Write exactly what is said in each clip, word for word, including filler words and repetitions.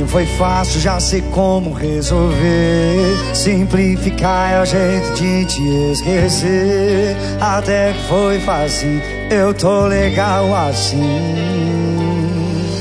foi fácil, já sei como resolver. Simplificar é o jeito de te esquecer. Até que foi fácil, eu tô legal assim.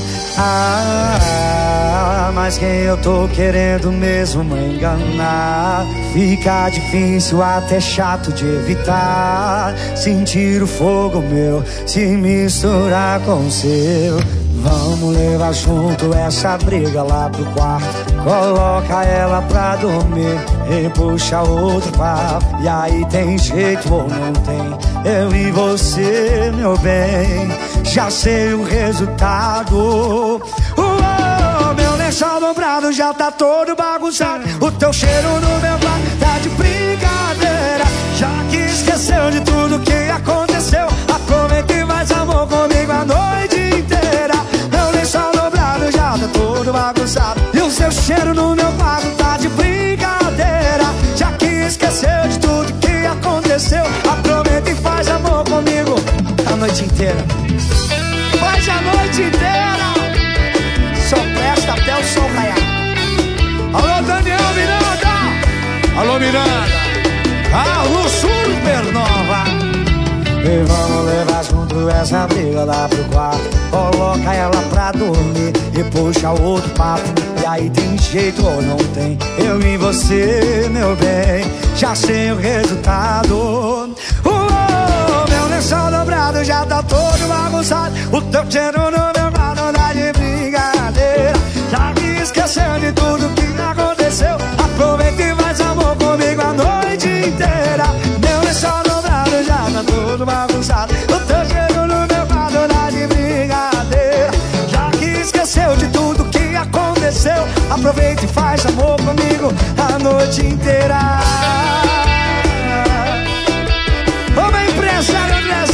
Ah, mas quem eu tô querendo mesmo me enganar. Fica difícil, até chato de evitar. Sentir o fogo meu se misturar com o seu. Vamos levar junto essa briga lá pro quarto. Coloca ela pra dormir e puxa outro papo. E aí tem jeito ou não tem? Eu e você, meu bem, já sei o resultado. Uou, meu lençol dobrado já tá todo bagunçado. O teu cheiro no meu quarto tá de brincadeira. Já que esqueceu de tudo que aconteceu, aproveita e faz amor comigo a noite inteira. Meu lençol dobrado já tá todo bagunçado. E o seu cheiro no meu quarto tá de brincadeira. Já que esqueceu de tudo que aconteceu, aproveita e faz amor comigo a noite inteira. Faz a noite inteira. Só presta até o sol raiar. Alô, Daniel Miranda. Alô, Miranda. Alô, Supernova. E vamos levar junto essa briga lá pro quarto. Coloca ela pra dormir e puxa outro papo. E aí tem jeito ou não tem? Eu e você, meu bem, já sei o resultado. Uou, meu lençol dobrado já tá todo bagunçado. O teu cheiro no meu quarto tá de brincadeira. Já que esqueceu de tudo que aconteceu, aproveita e faz amor comigo a noite inteira. Meu lençol dobrado já tá todo bagunçado. O teu cheiro no meu quarto tá de brincadeira. Já que esqueceu de tudo que aconteceu, aproveita e faz amor comigo a noite inteira. Ô, meu empresário André